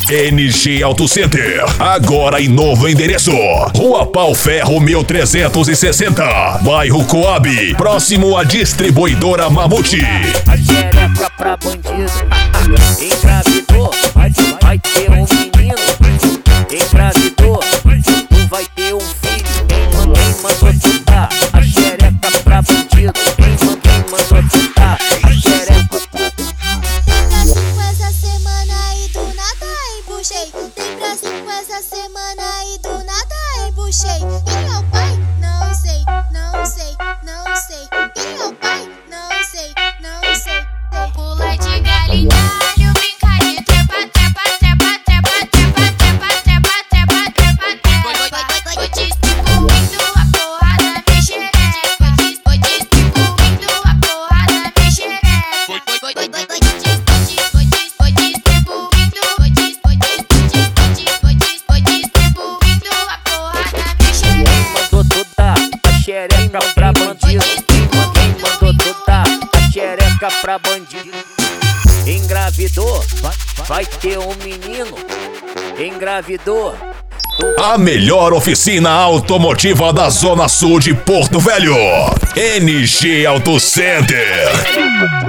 NG Auto Center, agora em novo endereço. Rua Pau Ferro 1360, bairro Coab, próximo à distribuidora Mamute. A xereca pra bandido, engravidou, vai ter um menino. Engravidou, tu vai ter um filho. Quem mandou tu dar a xereca pra bandido? Quem mandou tu dar a xereca? Tem pra 5 essa semana e do nada embuchei. Tem pra 5 essa semana e do nada embuchei. Quem é o pai? Não sei, não sei, não sei. Quem é o pai? Não sei, não sei. Pula de galinhado, brinca de trepa, trepa, trepa, trepa, trepa, trepa, trepa, trepa, trepa, trepa. Vou distribuindo a porrada na xereca. Vou distribuindo a porrada na xereca. Vou distribuindo a porrada na xereca. Quem mandou tu dar a xereca pra bandido? Quem mandou tu dar a xereca pra bandido? Engravidou, vai ter um menino. Engravidou. A melhor oficina automotiva da Zona Sul de Porto Velho. NG Auto Center.